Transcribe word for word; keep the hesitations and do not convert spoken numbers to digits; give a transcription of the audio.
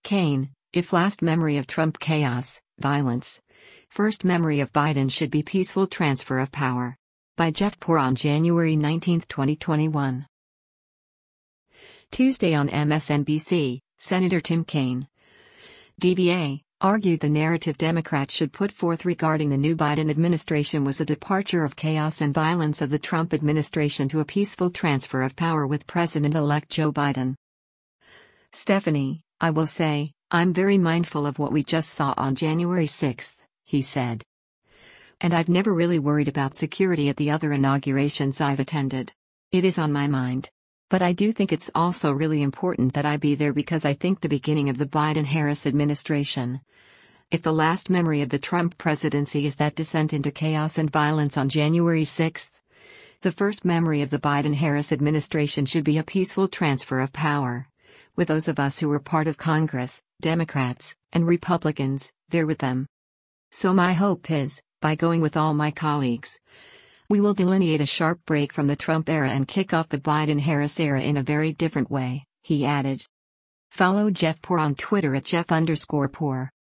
Kaine, if last memory of Trump chaos, violence. First memory of Biden should be peaceful transfer of power. By Jeff Poor on January nineteenth, twenty twenty-one. Tuesday on M S N B C, Senator Tim Kaine, D B A, argued the narrative Democrats should put forth regarding the new Biden administration was a departure of chaos and violence of the Trump administration to a peaceful transfer of power with President-elect Joe Biden. Stephanie, I will say, I'm very mindful of what we just saw on January sixth, he said. And I've never really worried about security at the other inaugurations I've attended. It is on my mind. But I do think it's also really important that I be there because I think the beginning of the Biden-Harris administration. If the last memory of the Trump presidency is that descent into chaos and violence on January sixth, the first memory of the Biden-Harris administration should be a peaceful transfer of power, with those of us who were part of Congress, Democrats, and Republicans, there with them. So my hope is, by going with all my colleagues, we will delineate a sharp break from the Trump era and kick off the Biden-Harris era in a very different way, he added. Follow Jeff Poor on Twitter at Jeff underscore Poor.